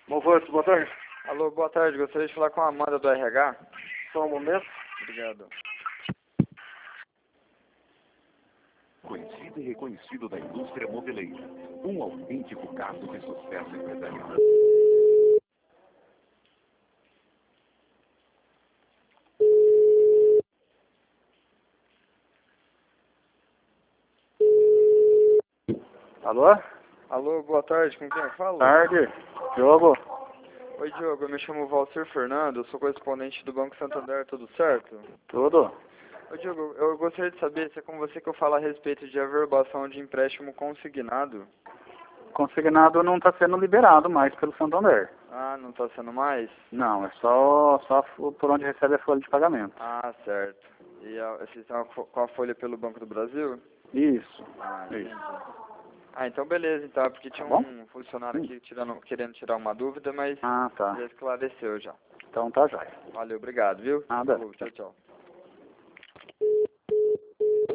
Malvorto, boa tarde. Alô, boa tarde. Gostaria de falar com a Amanda do RH. Só um momento. Obrigado. Conhecido e reconhecido da indústria moveleira. Um autêntico caso de sucesso empresarial. Alô? Alô, boa tarde. Com quem eu falo? Tarde. Diogo? Oi, Diogo. Eu me chamo Valcir Fernando. Eu sou correspondente do Banco Santander. Tudo certo? Tudo? Ô, Diogo, eu gostaria de saber se é com você que eu falo a respeito de averbação de empréstimo consignado. Consignado não está sendo liberado mais pelo Santander. Ah, não está sendo mais? Não, é só por onde recebe a folha de pagamento. Ah, certo. E vocês estão com a folha pelo Banco do Brasil? Isso. Ah, entendi. Isso. Ah, então beleza, então, é porque tinha Tá bom? um funcionário aqui querendo tirar uma dúvida, mas Ah, tá. já esclareceu já. Então tá jóia. Valeu, obrigado, viu? Nada. Falou, tchau, tchau.